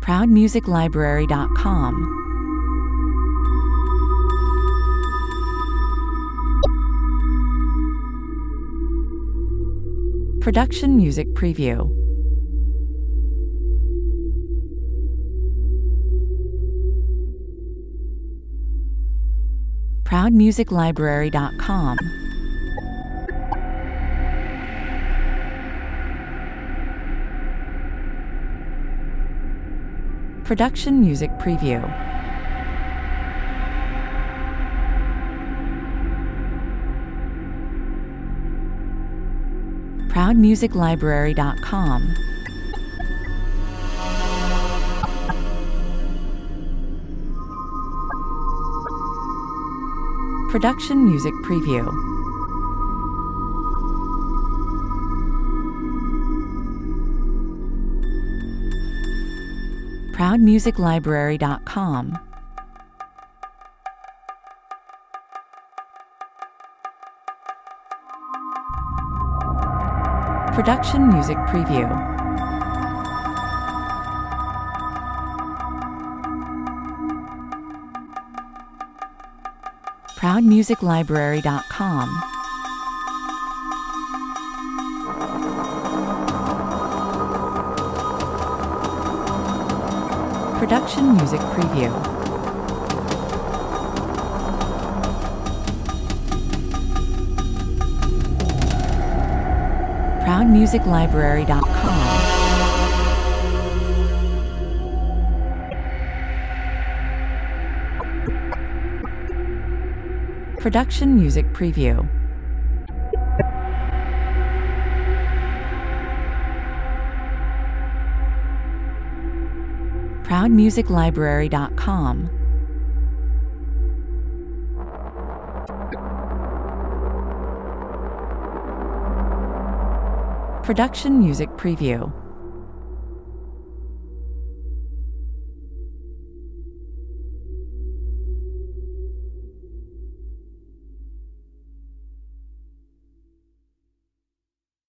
ProudMusicLibrary.com. Production Music Preview. ProudMusicLibrary.com. Production Music Preview. ProudMusicLibrary.com. Production Music Preview. ProudMusicLibrary.com. Production Music Preview. ProudMusicLibrary.com. Production Music Preview. ProudMusicLibrary.com. Production Music Preview. ProudMusicLibrary.com. Production Music Preview.